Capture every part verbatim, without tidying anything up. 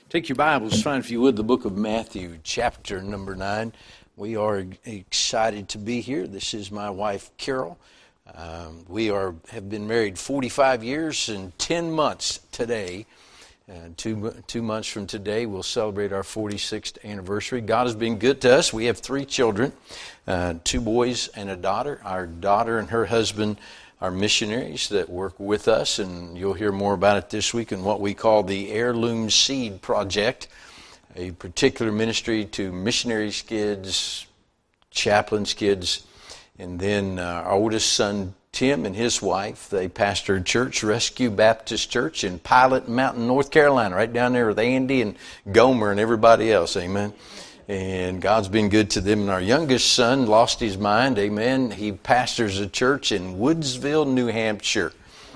Take your Bibles, find, if you would, the book of Matthew, chapter number nine. We are excited to be here. This is my wife, Carol. Um, we are have been married forty-five years and ten months today. Uh, two, two months from today, we'll celebrate our forty-sixth anniversary. God has been good to us. We have three children, uh, two boys and a daughter. Our daughter and her husband are missionaries that work with us, and you'll hear more about it this week in what we call the Heirloom Seed Project, a particular ministry to missionaries' kids, chaplains' kids, and then uh, our oldest son, Tim, and his wife, they pastor a church, Rescue Baptist Church in Pilot Mountain, North Carolina, right down there with Andy and Gomer and everybody else, amen. And God's been good to them. And our youngest son lost his mind, amen. He pastors a church in Woodsville, New Hampshire.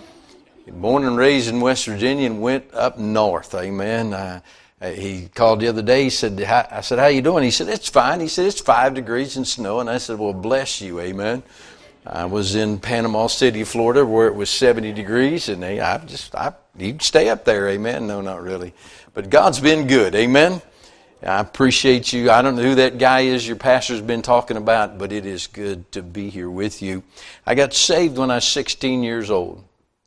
Born and raised in West Virginia and went up north, amen. Uh, he called the other day, he said, I said, how you doing? He said, it's fine. He said, it's five degrees and snow. And I said, well, bless you, amen. I was in Panama City, Florida, where it was seventy degrees, and they, I just, I, you'd stay up there, amen. No, not really. But God's been good, amen. I appreciate you. I don't know who that guy is your pastor's been talking about, but it is good to be here with you. I got saved when I was sixteen years old.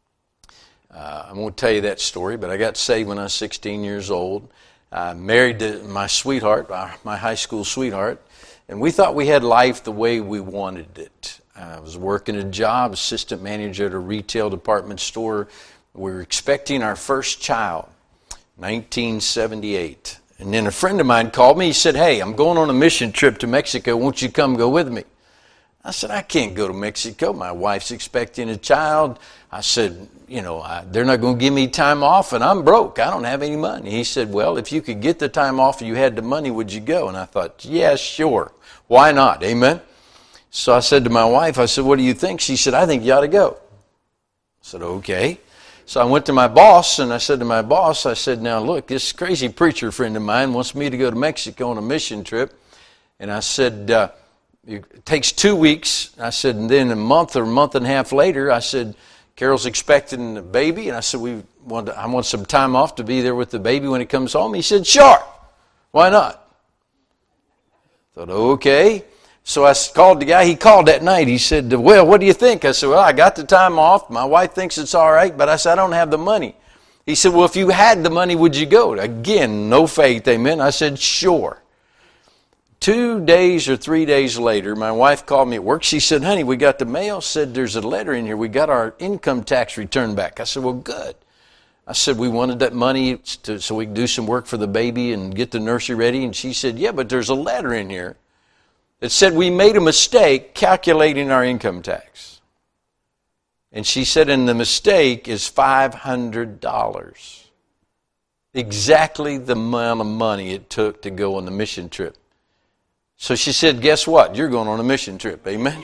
Uh, I won't tell you that story, but I got saved when I was sixteen years old. I married to my sweetheart, my high school sweetheart, and we thought we had life the way we wanted it. I was working a job, assistant manager at a retail department store. We were expecting our first child, nineteen seventy-eight. And then a friend of mine called me. He said, hey, I'm going on a mission trip to Mexico. Won't you come go with me? I said, I can't go to Mexico. My wife's expecting a child. I said, you know, I, they're not going to give me time off, and I'm broke. I don't have any money. He said, well, if you could get the time off and you had the money, would you go? And I thought, yeah, sure. Why not? Amen. So I said to my wife, I said, what do you think? She said, I think you ought to go. I said, okay. So I went to my boss, and I said to my boss, I said, now look, this crazy preacher friend of mine wants me to go to Mexico on a mission trip. And I said, uh, it takes two weeks. I said, and then a month or a month and a half later, I said, Carol's expecting a baby. And I said, we want to, I want some time off to be there with the baby when it comes home. He said, sure. Why not? I thought, okay. So I called the guy. He called that night. He said, well, what do you think? I said, well, I got the time off. My wife thinks it's all right, but I said, I don't have the money. He said, well, if you had the money, would you go? Again, no faith, amen. I said, sure. Two days or three days later, my wife called me at work. She said, honey, we got the mail. Said, there's a letter in here. We got our income tax return back. I said, well, good. I said, we wanted that money to, so we could do some work for the baby and get the nursery ready. And she said, yeah, but there's a letter in here that said we made a mistake calculating our income tax. And she said, and the mistake is five hundred dollars. Exactly the amount of money it took to go on the mission trip. So she said, guess what? You're going on a mission trip, amen?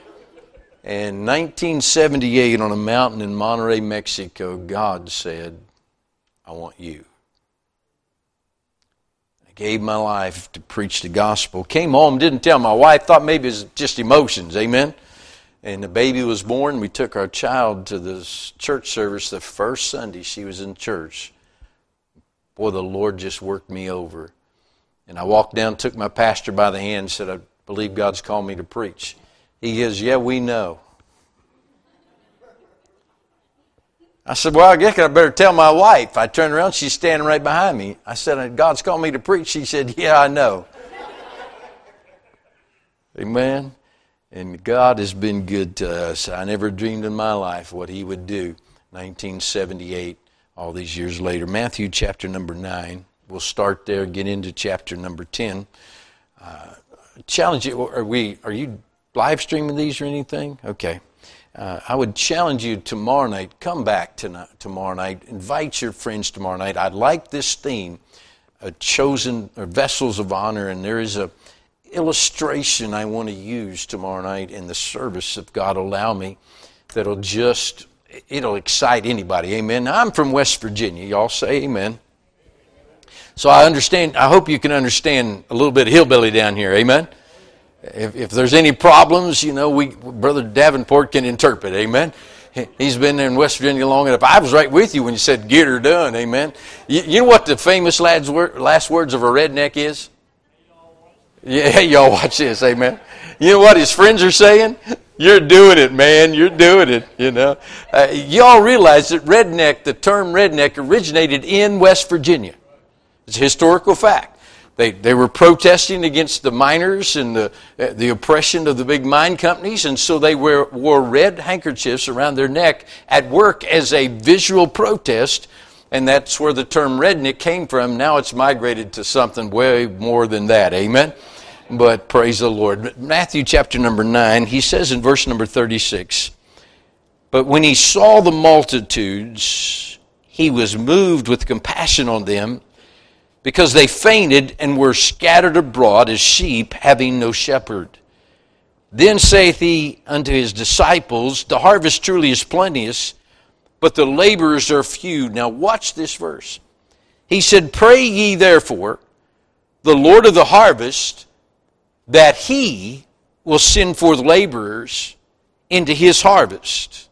And nineteen seventy-eight, on a mountain in Monterrey, Mexico, God said, I want you. Gave my life to preach the gospel. Came home, didn't tell my wife, thought maybe it was just emotions, amen? And the baby was born. We took our child to this church service the first Sunday she was in church. Boy, the Lord just worked me over. And I walked down, took my pastor by the hand, and said, I believe God's called me to preach. He goes, yeah, we know. I said, well, I guess I better tell my wife. I turned around, she's standing right behind me. I said, God's called me to preach. She said, yeah, I know. Amen. And God has been good to us. I never dreamed in my life what He would do. nineteen seventy-eight, all these years later. Matthew chapter number nine. We'll start there, get into chapter number ten. Uh, challenge you, are we, are you live streaming these or anything? Okay. Uh, I would challenge you tomorrow night, come back tonight, tomorrow night, invite your friends tomorrow night. I'd like this theme, uh, chosen or vessels of honor, and there is a illustration I want to use tomorrow night in the service, if God allow me, that'll just, it'll excite anybody, amen. Now, I'm from West Virginia, y'all say amen. So I understand, I hope you can understand a little bit of hillbilly down here, amen. If, if there's any problems, you know, we Brother Davenport can interpret, amen. He's been there in West Virginia long enough. I was right with you when you said, get her done, amen. You, you know what the famous last words of a redneck is? Yeah, hey, y'all watch this, amen. You know what his friends are saying? You're doing it, man. You're doing it, you know. Uh, y'all realize that redneck, the term redneck, originated in West Virginia. It's a historical fact. They they were protesting against the miners and the uh, the oppression of the big mine companies, and so they were, wore red handkerchiefs around their neck at work as a visual protest, and that's where the term redneck came from. Now it's migrated to something way more than that, amen? But praise the Lord. Matthew chapter number nine, he says in verse number thirty-six, but when he saw the multitudes, he was moved with compassion on them, because they fainted and were scattered abroad as sheep having no shepherd. Then saith he unto his disciples, the harvest truly is plenteous, but the laborers are few. Now watch this verse. He said, pray ye therefore the Lord of the harvest, that he will send forth laborers into his harvest.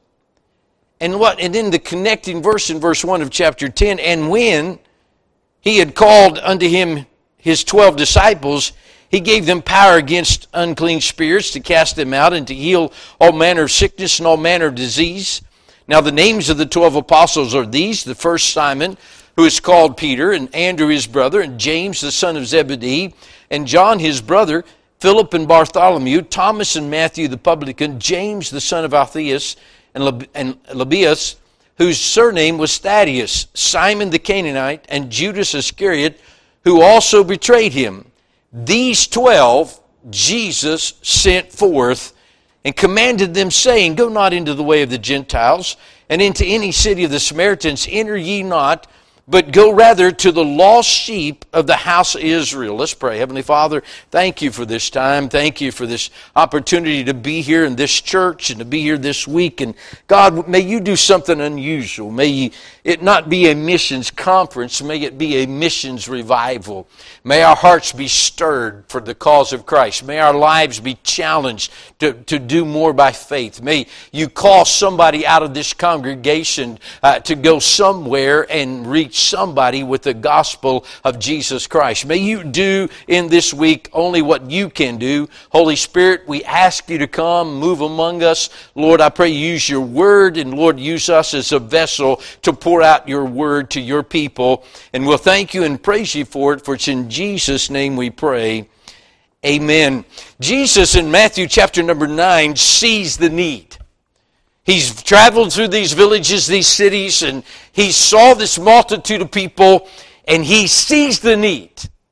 And what? And then the connecting verse in verse one of chapter ten, and when he had called unto him his twelve disciples, he gave them power against unclean spirits to cast them out and to heal all manner of sickness and all manner of disease. Now the names of the twelve apostles are these: the first Simon, who is called Peter, and Andrew his brother, and James the son of Zebedee, and John his brother, Philip and Bartholomew, Thomas and Matthew the publican, James the son of Alphaeus, and Lebbaeus, whose surname was Thaddeus, Simon the Canaanite, and Judas Iscariot, who also betrayed him. These twelve Jesus sent forth and commanded them, saying, go not into the way of the Gentiles, and into any city of the Samaritans enter ye not, but go rather to the lost sheep of the house of Israel. Let's pray. Heavenly Father, thank you for this time. Thank you for this opportunity to be here in this church and to be here this week. And God, may you do something unusual. May it not be a missions conference. May it be a missions revival. May our hearts be stirred for the cause of Christ. May our lives be challenged to, to do more by faith. May you call somebody out of this congregation uh, to go somewhere and reach somebody with the gospel of Jesus Christ. May you do in this week only what you can do. Holy Spirit, we ask you to come, move among us. Lord, I pray you use your word, and Lord, use us as a vessel to pour out your word to your people. And we'll thank you and praise you for it, for it's in Jesus' name we pray. Amen. Jesus in Matthew chapter number nine sees the need. He's traveled through these villages, these cities, and he saw this multitude of people, and he sees the need.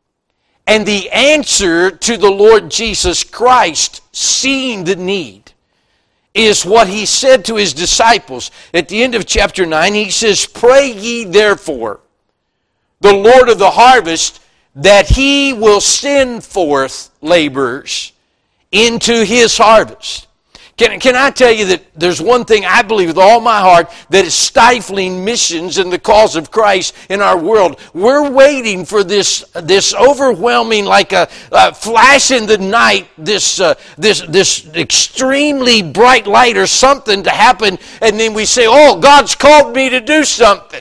And the answer to the Lord Jesus Christ, seeing the need, is what he said to his disciples. At the end of chapter nine, he says, pray ye therefore the Lord of the harvest, that he will send forth laborers into his harvest. Can, can I tell you that there's one thing I believe with all my heart that is stifling missions and the cause of Christ in our world? We're waiting for this this overwhelming, like a, a flash in the night, this uh, this this extremely bright light or something to happen, and then we say, oh, God's called me to do something.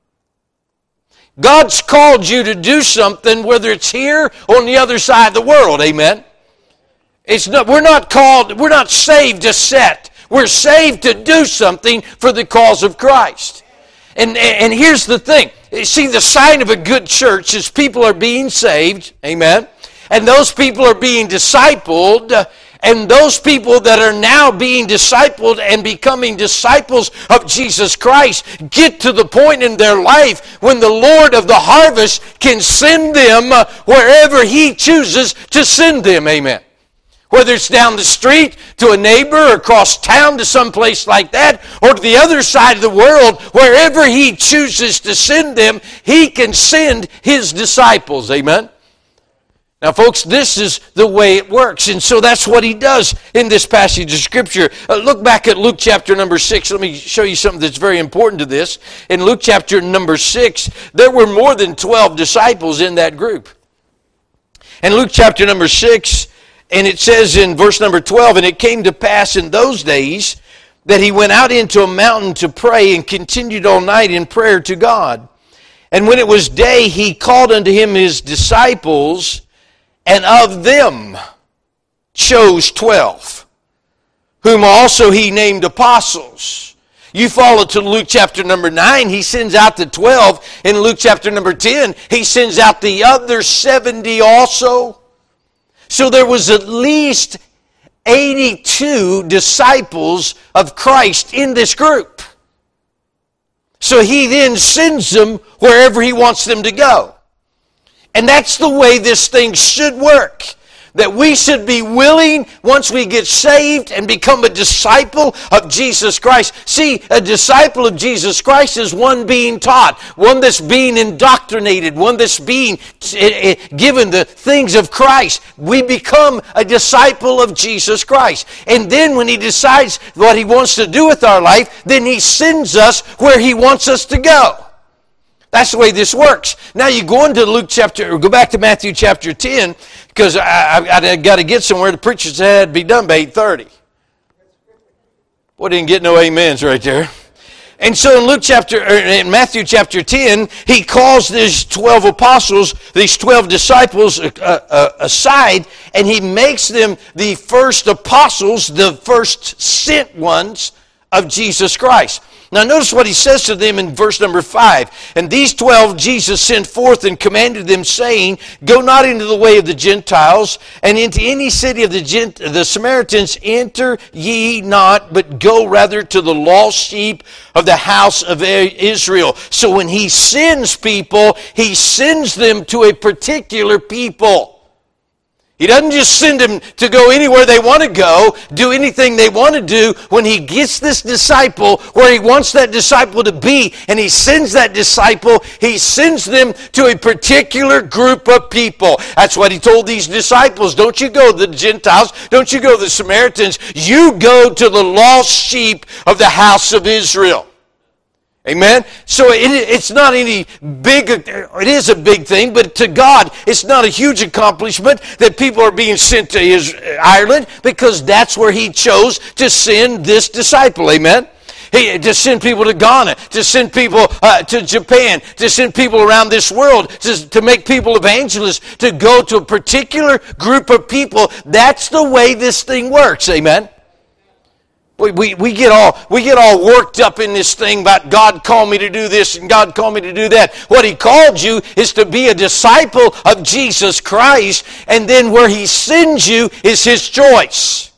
God's called you to do something, whether it's here or on the other side of the world, amen? It's not, we're not called, we're not saved to sit. We're saved to do something for the cause of Christ. And, and here's the thing. See, the sign of a good church is people are being saved, amen? And those people are being discipled, and those people that are now being discipled and becoming disciples of Jesus Christ get to the point in their life when the Lord of the harvest can send them wherever He chooses to send them, amen? Whether it's down the street to a neighbor or across town to some place like that, or to the other side of the world, wherever He chooses to send them, He can send His disciples. Amen? Now, folks, this is the way it works, and so that's what He does in this passage of Scripture. Uh, look back at Luke chapter number six. Let me show you something that's very important to this. In Luke chapter number six, there were more than twelve disciples in that group. In Luke chapter number six, and it says in verse number twelve, and it came to pass in those days that he went out into a mountain to pray and continued all night in prayer to God. And when it was day, he called unto him his disciples, and of them chose twelve, whom also he named apostles. You follow to Luke chapter number nine, he sends out the twelve. In Luke chapter number ten, he sends out the other seventy also. So there was at least eighty-two disciples of Christ in this group. So he then sends them wherever he wants them to go. And that's the way this thing should work. That we should be willing, once we get saved and become a disciple of Jesus Christ. See, a disciple of Jesus Christ is one being taught, one that's being indoctrinated, one that's being given the things of Christ. We become a disciple of Jesus Christ. And then when he decides what he wants to do with our life, then he sends us where he wants us to go. That's the way this works. Now you go into Luke chapter, or go back to Matthew chapter ten, because I, I, I got to get somewhere. The preacher said it had to be done by eight thirty. Well, didn't get no amens right there. And so in Luke chapter, or in Matthew chapter ten, he calls these twelve apostles, these twelve disciples uh, uh, aside, and he makes them the first apostles, the first sent ones of Jesus Christ. Now notice what he says to them in verse number five. And these twelve Jesus sent forth and commanded them, saying, Go not into the way of the Gentiles, and into any city of the, Gent- the Samaritans enter ye not, but go rather to the lost sheep of the house of Israel. So when he sends people, he sends them to a particular people. He doesn't just send them to go anywhere they want to go, do anything they want to do. When he gets this disciple where he wants that disciple to be, and he sends that disciple, he sends them to a particular group of people. That's what he told these disciples. Don't you go to the Gentiles. Don't you go to the Samaritans. You go to the lost sheep of the house of Israel. Amen? So it, it's not any big, it is a big thing, but to God, it's not a huge accomplishment that people are being sent to his, Ireland, because that's where he chose to send this disciple. Amen? He, to send people to Ghana, to send people uh, to Japan, to send people around this world, to, to make people evangelists, to go to a particular group of people. That's the way this thing works. Amen? We, we, we, get all, we get all worked up in this thing about God called me to do this and God called me to do that. What he called you is to be a disciple of Jesus Christ, and then where he sends you is his choice.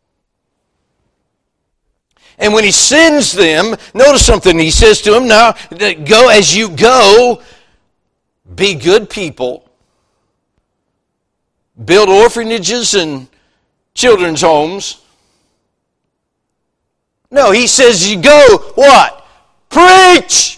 And when he sends them, notice something he says to them, now, go as you go, be good people, build orphanages and children's homes. No, he says you go, what? Preach!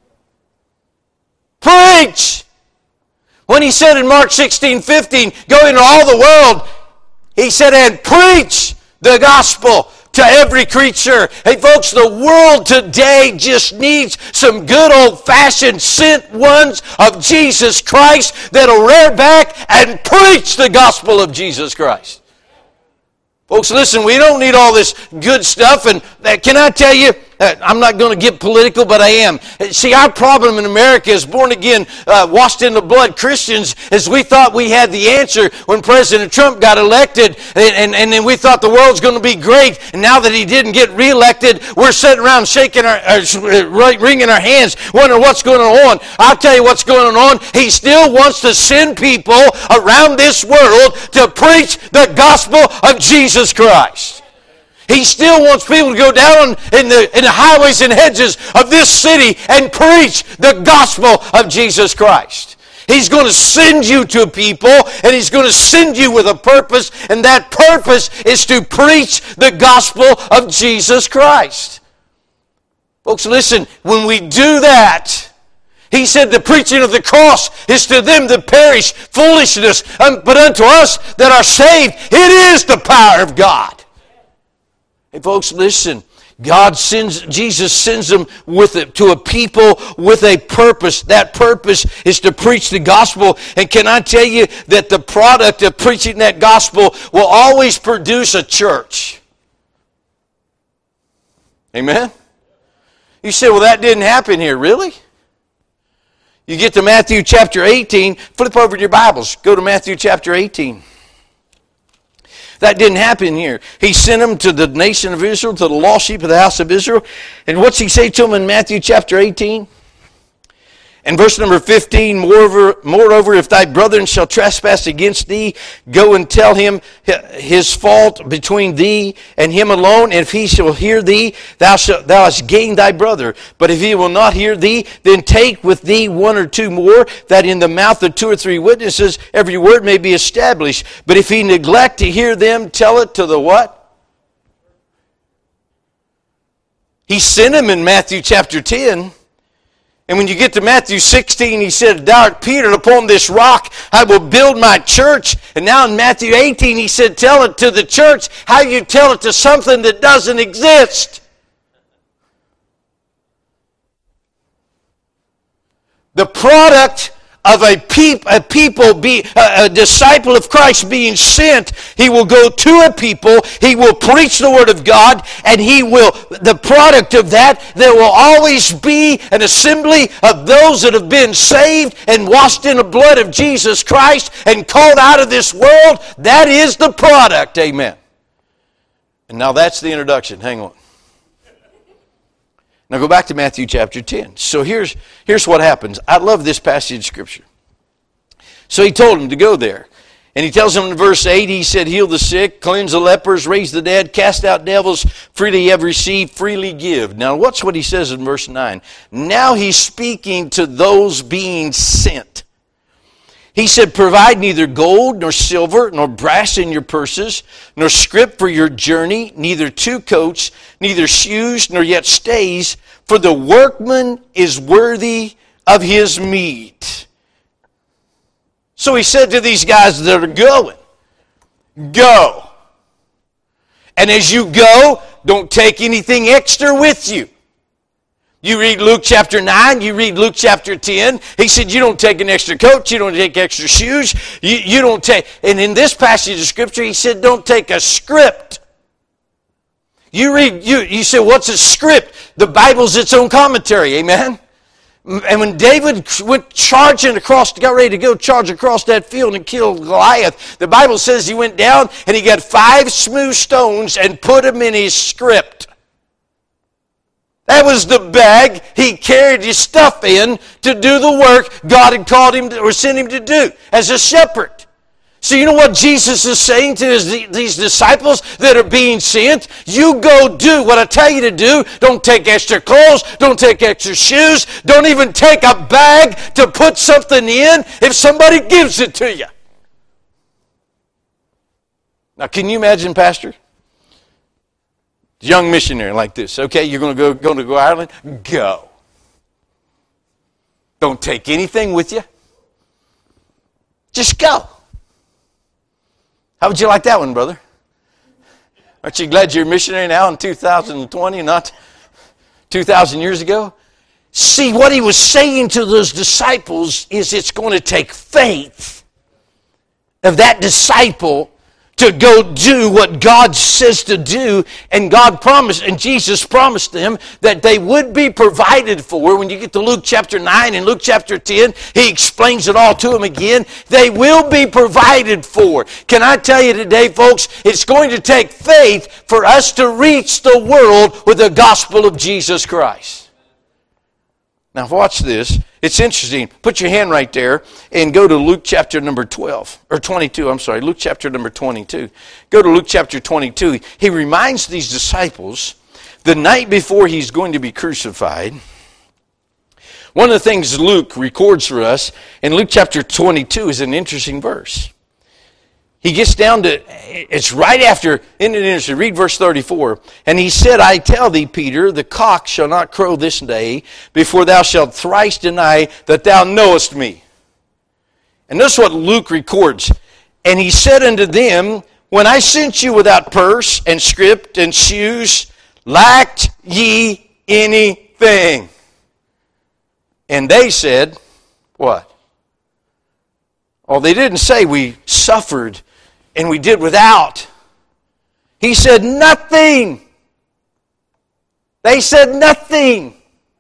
Preach! When he said in Mark sixteen fifteen, go into all the world, he said, and preach the gospel to every creature. Hey folks, the world today just needs some good old-fashioned sent ones of Jesus Christ that'll rear back and preach the gospel of Jesus Christ. Folks, listen, we don't need all this good stuff. And uh, can I tell you, uh, I'm not going to get political, but I am. See, our problem in America is born-again, uh, washed in the blood Christians, is we thought we had the answer when President Trump got elected, and, and, and then we thought the world's going to be great. And now that he didn't get reelected, we're sitting around shaking our, uh, wringing our hands, wondering what's going on. I'll tell you what's going on. He still wants to send people around this world to preach the gospel of Jesus Christ. He still wants people to go down in the, in the highways and hedges of this city and preach the gospel of Jesus Christ. He's going to send you to people, and he's going to send you with a purpose, and that purpose is to preach the gospel of Jesus Christ. Folks, listen, when we do that, he said the preaching of the cross is to them that perish foolishness, but unto us that are saved, it is the power of God. Hey folks, listen. God sends, Jesus sends them with it, to a people with a purpose. That purpose is to preach the gospel. And can I tell you that the product of preaching that gospel will always produce a church? Amen? You say, well, that didn't happen here. Really? You get to Matthew chapter eighteen. Flip over to your Bibles. Go to Matthew chapter eighteen. That didn't happen here. He sent them to the nation of Israel, to the lost sheep of the house of Israel. And what's he say to them in Matthew chapter eighteen? In verse number fifteen, moreover, moreover, if thy brethren shall trespass against thee, go and tell him his fault between thee and him alone. And if he shall hear thee, thou shalt thou hast gained thy brother. But if he will not hear thee, then take with thee one or two more, that in the mouth of two or three witnesses every word may be established. But if he neglect to hear them, tell it to the what? He sent him in Matthew chapter ten. And when you get to Matthew sixteen, he said, thou art Peter, and upon this rock I will build my church. And now in Matthew eighteen, he said, tell it to the church. How you tell it to something that doesn't exist? The product of a, peop, a people, be, a, a disciple of Christ being sent, he will go to a people, he will preach the Word of God, and he will, the product of that, there will always be an assembly of those that have been saved and washed in the blood of Jesus Christ and called out of this world. That is the product, amen. And now that's the introduction, hang on. Now go back to Matthew chapter ten. So here's, here's what happens. I love this passage of Scripture. So he told him to go there. And he tells him in verse eight, he said, heal the sick, cleanse the lepers, raise the dead, cast out devils, freely you have received, freely give. Now watch what he says in verse nine. Now he's speaking to those being sent. He said, provide neither gold nor silver nor brass in your purses, nor scrip for your journey, neither two coats, neither shoes, nor yet stays, for the workman is worthy of his meat. So he said to these guys that are going, go. And as you go, don't take anything extra with you. You read Luke chapter nine, you read Luke chapter ten. He said you don't take an extra coat, you don't take extra shoes, you, you don't take, and in this passage of Scripture he said don't take a script. You read, you, you say what's a script? The Bible's its own commentary, amen? And when David went charging across, got ready to go charge across that field and kill Goliath, the Bible says he went down and he got five smooth stones and put them in his script. That was the bag he carried his stuff in to do the work God had called him to, or sent him to do as a shepherd. So you know what Jesus is saying to his, these disciples that are being sent? You go do what I tell you to do. Don't take extra clothes. Don't take extra shoes. Don't even take a bag to put something in if somebody gives it to you. Now can you imagine, Pastor? Young missionary like this. Okay, you're going to go, going to go to Ireland? Go. Don't take anything with you. Just go. How would you like that one, brother? Aren't you glad you're a missionary now in two thousand twenty, not two thousand years ago? See, what he was saying to those disciples is it's going to take faith of that disciple to go do what God says to do, and God promised, and Jesus promised them that they would be provided for. When you get to Luke chapter nine and Luke chapter ten, he explains it all to them again. They will be provided for. Can I tell you today, folks, it's going to take faith for us to reach the world with the gospel of Jesus Christ. Now watch this. It's interesting. Put your hand right there and go to Luke chapter number twelve, or twenty-two, I'm sorry, Luke chapter number twenty-two. Go to Luke chapter twenty-two. He reminds these disciples the night before he's going to be crucified. One of the things Luke records for us in Luke chapter twenty-two is an interesting verse. He gets down to, it's right after, in the industry, read verse thirty-four. And he said, I tell thee, Peter, the cock shall not crow this day before thou shalt thrice deny that thou knowest me. And this is what Luke records. And he said unto them, when I sent you without purse and scrip and shoes, lacked ye anything? And they said, what? Oh, they didn't say we suffered and we did without. He said nothing. They said nothing.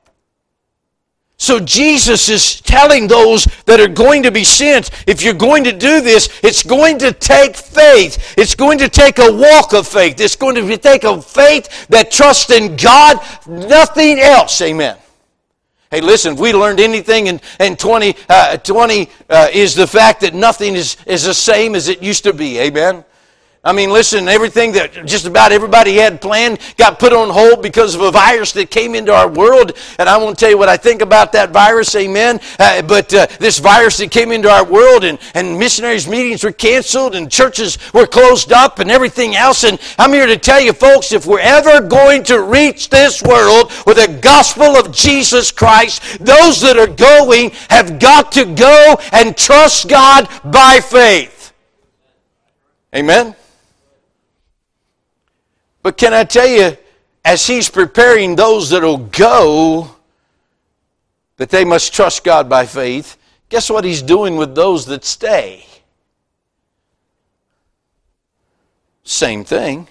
So Jesus is telling those that are going to be sent, if you're going to do this, it's going to take faith. It's going to take a walk of faith. It's going to take a faith that trusts in God, nothing else. Amen. Hey, listen, if we learned anything in, in twenty twenty uh, is the fact that nothing is, is the same as it used to be. Amen. I mean, listen, everything that just about everybody had planned got put on hold because of a virus that came into our world. And I won't tell you what I think about that virus, amen. Uh, but uh, this virus that came into our world, and, and missionaries' meetings were canceled, and churches were closed up, and everything else. And I'm here to tell you, folks, if we're ever going to reach this world with the gospel of Jesus Christ, those that are going have got to go and trust God by faith. Amen. But can I tell you, as He's preparing those that will go, that they must trust God by faith, guess what He's doing with those that stay? Same thing.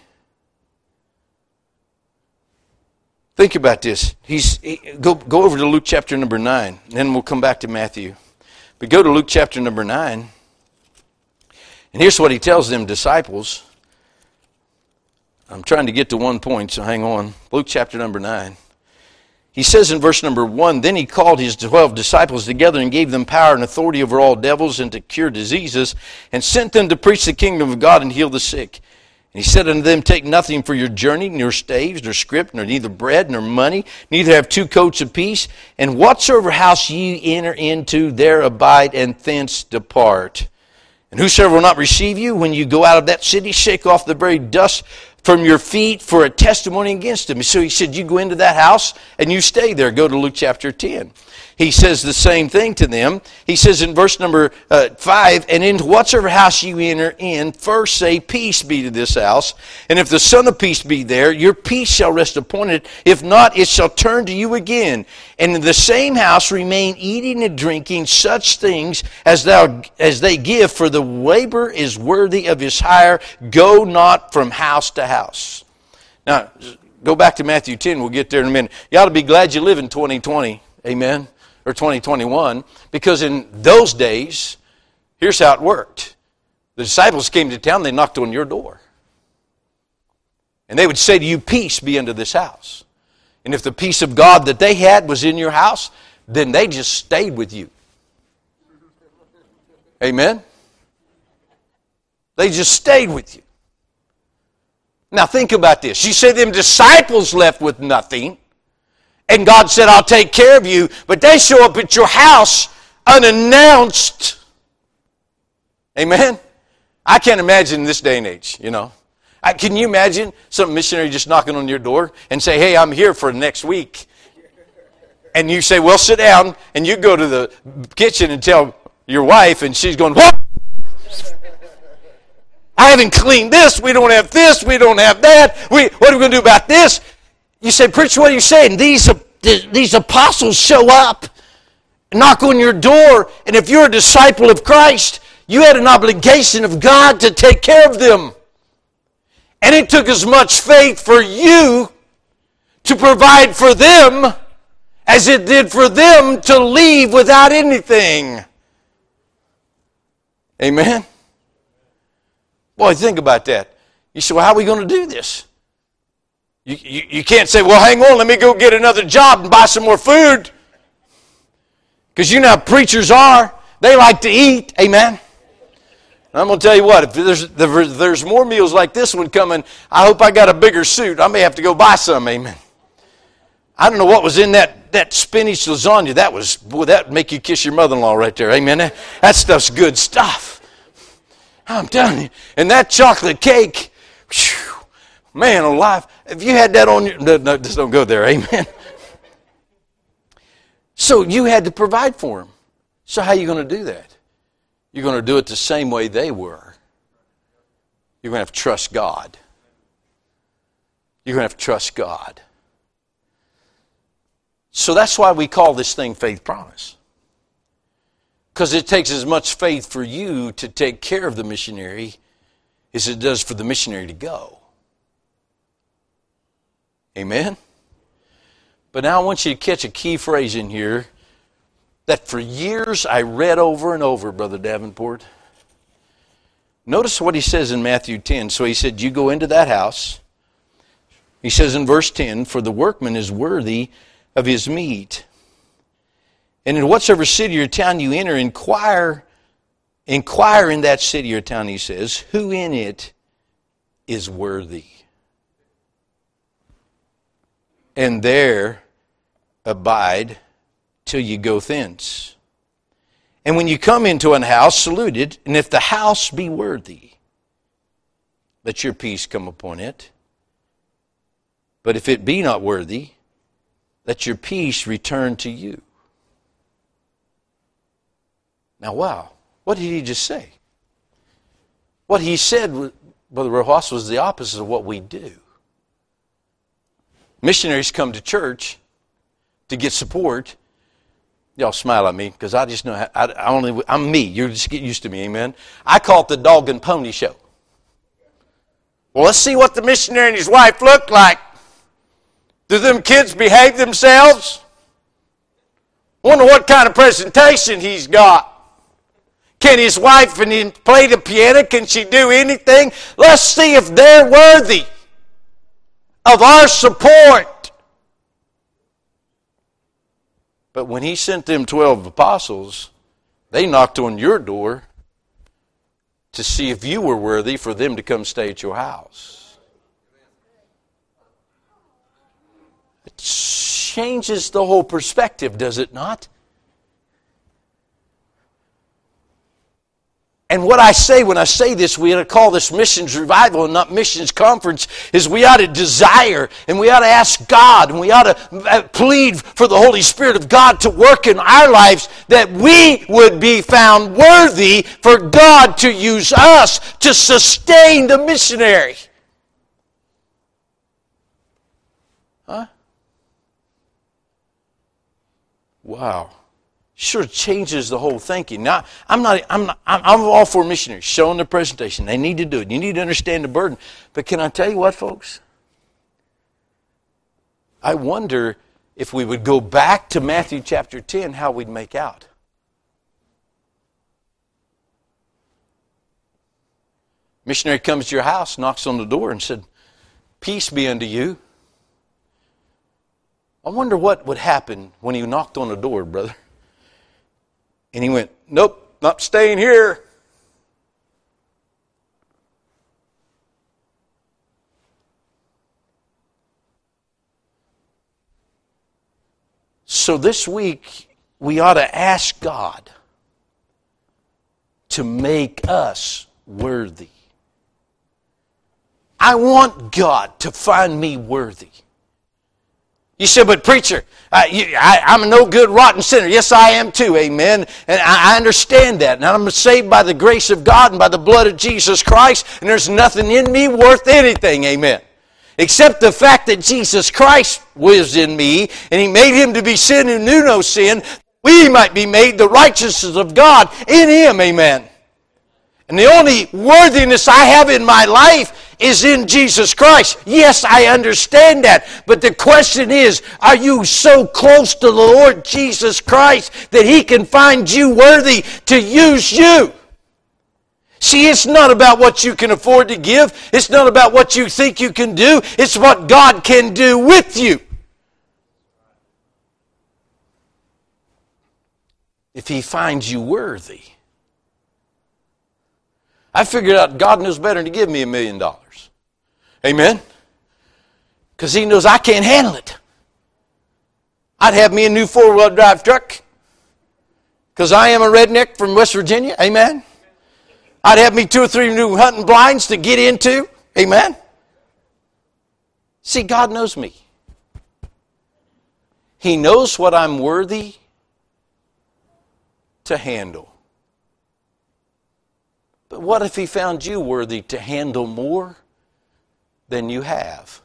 Think about this. He's he, go, go over to Luke chapter number nine, and then we'll come back to Matthew. But go to Luke chapter number nine, and here's what He tells them disciples. I'm trying to get to one point, so hang on. Luke chapter number nine. He says in verse number one, Then He called His twelve disciples together and gave them power and authority over all devils and to cure diseases, and sent them to preach the kingdom of God and heal the sick. And He said unto them, Take nothing for your journey, nor staves, nor scrip, nor neither bread, nor money, neither have two coats of peace. And whatsoever house ye enter into, there abide, and thence depart. And whosoever will not receive you, when you go out of that city, shake off the very dust from your feet for a testimony against him. So He said, you go into that house and you stay there. Go to Luke chapter ten. He says the same thing to them. He says in verse number uh, five, And into whatsoever house you enter in, first say, Peace be to this house. And if the Son of Peace be there, your peace shall rest upon it. If not, it shall turn to you again. And in the same house remain eating and drinking such things as thou as they give, for the labor is worthy of his hire. Go not from house to house. Now, go back to Matthew ten. We'll get there in a minute. You ought to be glad you live in twenty twenty. Amen. Or twenty twenty-one, because in those days, here's how it worked. The disciples came to town, they knocked on your door. And they would say to you, Peace be unto this house. And if the peace of God that they had was in your house, then they just stayed with you. Amen? They just stayed with you. Now think about this. You say them disciples left with nothing. And God said, I'll take care of you. But they show up at your house unannounced. Amen? I can't imagine this day and age, you know. I, can you imagine some missionary just knocking on your door and say, hey, I'm here for next week. And you say, well, sit down. And you go to the kitchen and tell your wife, and she's going, what? I haven't cleaned this. We don't have this. We don't have that. We, what are we going to do about this? You say, preacher, what are you saying? These, these apostles show up, knock on your door, and if you're a disciple of Christ, you had an obligation of God to take care of them. And it took as much faith for you to provide for them as it did for them to leave without anything. Amen? Boy, think about that. You say, well, how are we going to do this? You, you, you can't say, well, hang on, let me go get another job and buy some more food. Because you know how preachers are. They like to eat. Amen? And I'm going to tell you what, if there's, if there's more meals like this one coming, I hope I got a bigger suit. I may have to go buy some. Amen? I don't know what was in that, that spinach lasagna. That was, boy, that would make you kiss your mother-in-law right there. Amen? That, that stuff's good stuff. I'm telling you. And that chocolate cake, whew, man alive. If you had that on your... No, no, just don't go there. Amen. So you had to provide for them. So how are you going to do that? You're going to do it the same way they were. You're going to have to trust God. You're going to have to trust God. So that's why we call this thing faith promise. Because it takes as much faith for you to take care of the missionary as it does for the missionary to go. Amen? But now I want you to catch a key phrase in here that for years I read over and over, Brother Davenport. Notice what he says in Matthew ten. So he said, you go into that house. He says in verse ten, for the workman is worthy of his meat. And in whatsoever city or town you enter, inquire, inquire in that city or town, he says, who in it is worthy. And there abide till you go thence. And when you come into an house, salute it, and if the house be worthy, let your peace come upon it. But if it be not worthy, let your peace return to you. Now, wow, what did he just say? What he said, Brother Rojas, was the opposite of what we do. Missionaries come to church to get support. Y'all smile at me because I just know how, I, I only I'm me. You just get used to me, amen. I call it the dog and pony show. Well, let's see what the missionary and his wife look like. Do them kids behave themselves? Wonder what kind of presentation he's got. Can his wife play the piano? Can she do anything? Let's see if they're worthy of our support. But when he sent them twelve apostles, they knocked on your door to see if you were worthy for them to come stay at your house. It changes the whole perspective, does it not? And what I say when I say this, we ought to call this missions revival and not missions conference, is we ought to desire and we ought to ask God and we ought to plead for the Holy Spirit of God to work in our lives that we would be found worthy for God to use us to sustain the missionary. Huh? Wow. Sure changes the whole thinking. Now, I'm not. I'm not. I'm all for missionaries showing their presentation. They need to do it. You need to understand the burden. But can I tell you what, folks? I wonder if we would go back to Matthew chapter ten, how we'd make out. Missionary comes to your house, knocks on the door, and said, "Peace be unto you." I wonder what would happen when he knocked on the door, brother. And he went, nope, not staying here. So this week, we ought to ask God to make us worthy. I want God to find me worthy. You said, but preacher, uh, you, I, I'm a no good, rotten sinner. Yes, I am too, amen. And I, I understand that. And I'm saved by the grace of God and by the blood of Jesus Christ. And there's nothing in me worth anything, amen. Except the fact that Jesus Christ was in me, and He made Him to be sin who knew no sin, we might be made the righteousness of God in Him, amen. And the only worthiness I have in my life is in Jesus Christ. Yes, I understand that. But the question is, are you so close to the Lord Jesus Christ that He can find you worthy to use you? See, it's not about what you can afford to give. It's not about what you think you can do. It's what God can do with you. If He finds you worthy. I figured out God knows better than to give me a million dollars. Amen? Because He knows I can't handle it. I'd have me a new four-wheel drive truck because I am a redneck from West Virginia. Amen? I'd have me two or three new hunting blinds to get into. Amen? See, God knows me. He knows what I'm worthy to handle. But what if He found you worthy to handle more than you have?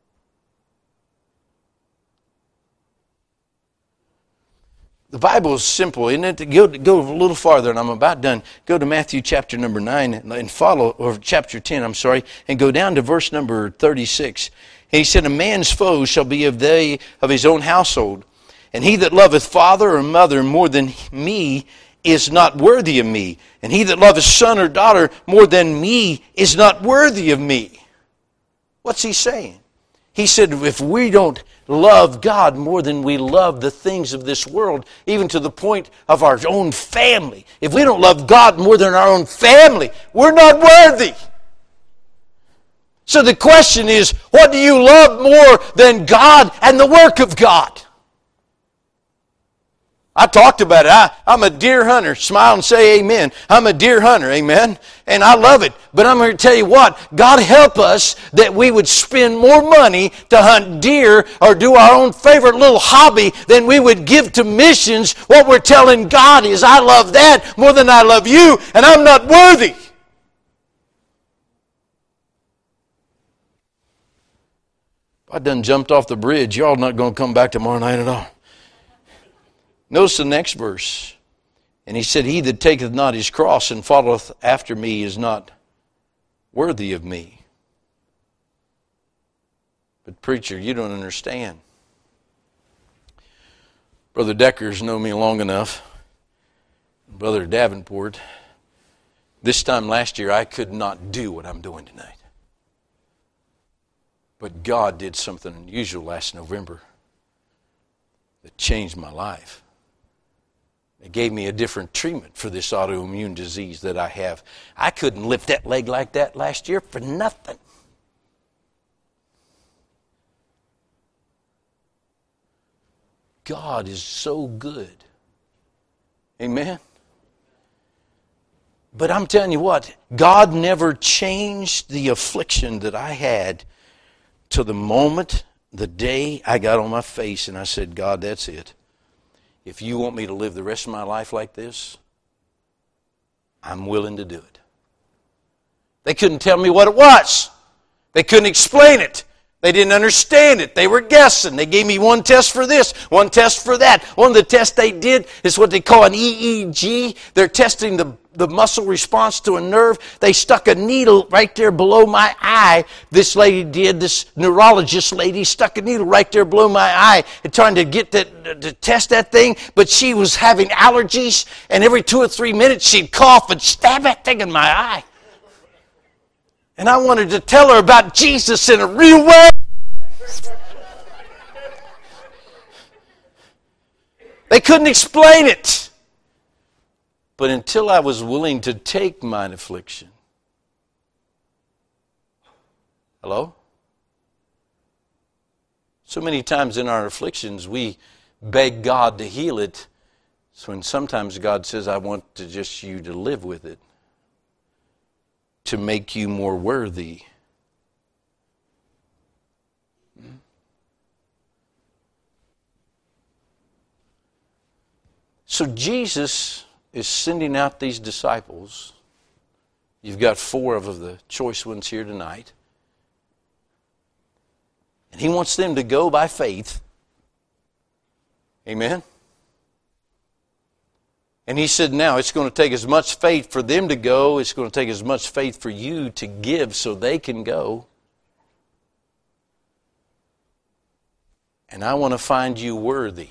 The Bible is simple, isn't it? Go, go a little farther, and I'm about done. Go to Matthew chapter number nine and follow, or chapter ten, I'm sorry, and go down to verse number thirty-six. And he said, a man's foes shall be of they of his own household. And he that loveth father or mother more than me is not worthy of me. And he that loveth son or daughter more than me is not worthy of me. What's he saying? He said, if we don't love God more than we love the things of this world, even to the point of our own family, if we don't love God more than our own family, we're not worthy. So the question is, what do you love more than God and the work of God? I talked about it. I, I'm a deer hunter. Smile and say amen. I'm a deer hunter, amen. And I love it. But I'm going to tell you what, God help us that we would spend more money to hunt deer or do our own favorite little hobby than we would give to missions. What we're telling God is, I love that more than I love you, and I'm not worthy. I done jumped off the bridge. Y'all not going to come back tomorrow night at all. Notice the next verse. And he said, he that taketh not his cross and followeth after me is not worthy of me. But preacher, you don't understand. Brother Decker's known me long enough. Brother Davenport. This time last year, I could not do what I'm doing tonight. But God did something unusual last November that changed my life. It gave me a different treatment for this autoimmune disease that I have. I couldn't lift that leg like that last year for nothing. God is so good. Amen? But I'm telling you what, God never changed the affliction that I had till the moment, the day I got on my face and I said, God, that's it. If you want me to live the rest of my life like this, I'm willing to do it. They couldn't tell me what it was. They couldn't explain it. They didn't understand it. They were guessing. They gave me one test for this, one test for that. One of the tests they did is what they call an E E G. They're testing the, the muscle response to a nerve. They stuck a needle right there below my eye. This lady did, this neurologist lady stuck a needle right there below my eye and trying to get that, to test that thing. But she was having allergies, and every two or three minutes she'd cough and stab that thing in my eye. And I wanted to tell her about Jesus in a real way. They couldn't explain it. But until I was willing to take mine affliction. Hello? So many times in our afflictions we beg God to heal it. So when sometimes God says, I want to just you to live with it. To make you more worthy. So Jesus is sending out these disciples. You've got four of the choice ones here tonight. And he wants them to go by faith. Amen? And he said, now it's going to take as much faith for them to go. It's going to take as much faith for you to give so they can go. And I want to find you worthy.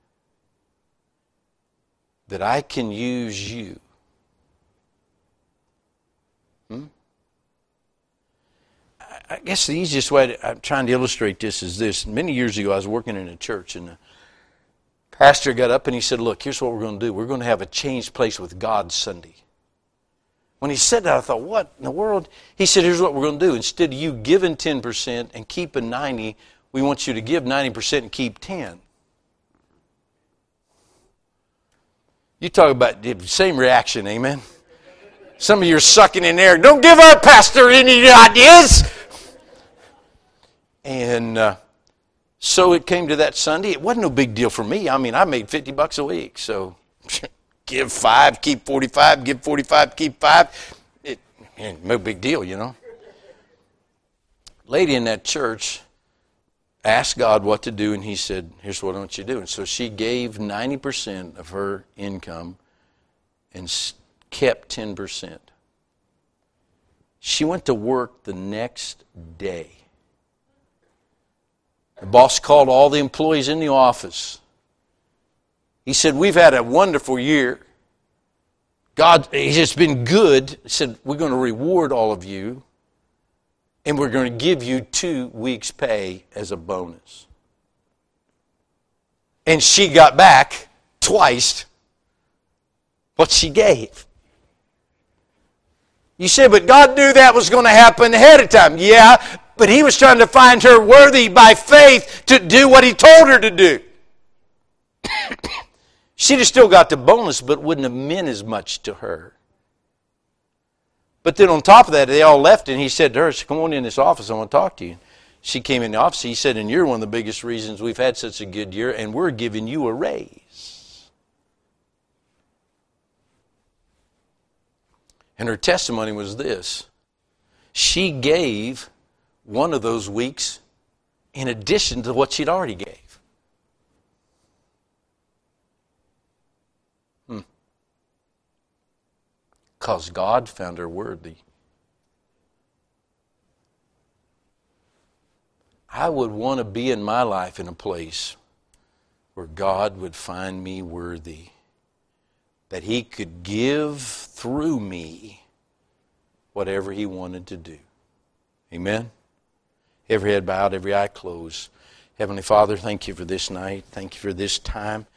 That I can use you. Hmm? I guess the easiest way to, I'm trying to illustrate this is this. Many years ago I was working in a church and the pastor got up and he said, look, here's what we're going to do. We're going to have a changed place with God Sunday. When he said that, I thought, what in the world? He said, here's what we're going to do. Instead of you giving ten percent and keeping ninety, we want you to give ninety percent and keep ten. You talk about the same reaction, amen? Some of you are sucking in there. Don't give up, Pastor, any ideas? And uh, so it came to that Sunday. It wasn't no big deal for me. I mean, I made fifty bucks a week. So give five, keep forty-five, give forty-five, keep five. It, it, no big deal, you know. Lady in that church asked God what to do, and he said, here's what I want you to do. And so she gave ninety percent of her income and kept ten percent. She went to work the next day. The boss called all the employees in the office. He said, we've had a wonderful year. God has just been good. He said, we're going to reward all of you, and we're going to give you two weeks' pay as a bonus. And she got back twice what she gave. You say, but God knew that was going to happen ahead of time. Yeah, but He was trying to find her worthy by faith to do what He told her to do. She'd have still got the bonus, but wouldn't have meant as much to her. But then on top of that, they all left, and he said to her, come on in this office, I want to talk to you. She came in the office, he said, and you're one of the biggest reasons we've had such a good year, and we're giving you a raise. And her testimony was this. She gave one of those weeks in addition to what she'd already gave. Because God found her worthy. I would want to be in my life in a place where God would find me worthy. That He could give through me whatever He wanted to do. Amen? Every head bowed, every eye closed. Heavenly Father, thank You for this night. Thank You for this time.